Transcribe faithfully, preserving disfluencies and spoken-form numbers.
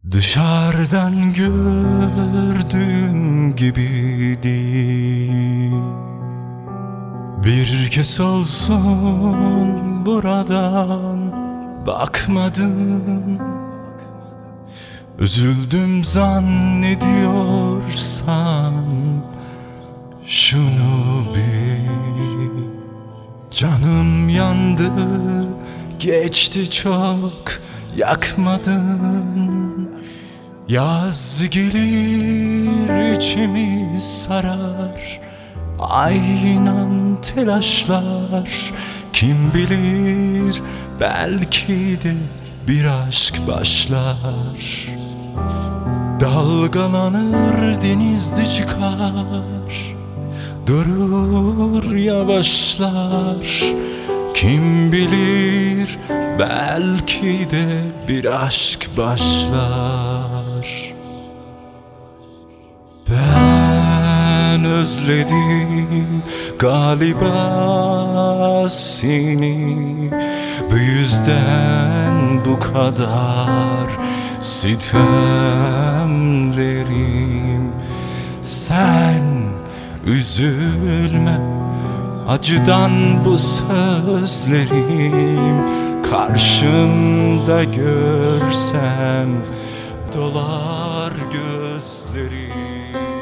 Dışarıdan gördüğün gibi değil. Bir kez olsun buradan bakmadım. Üzüldüm zannediyorsan şunu bil. Canım yandı, geçti çok, yakmadın. Yaz gelir içimi sarar, ay inan telaşlar. Kim bilir belki de bir aşk başlar. Dalgalanır denizde çıkar, durur yavaşlar. Kim bilir belki de bir aşk başlar. Ben özledim galiba seni, bu yüzden bu kadar sitemlerim. Sen üzülme, acıdan bu sözlerim karşımda görsem dolar gözlerim.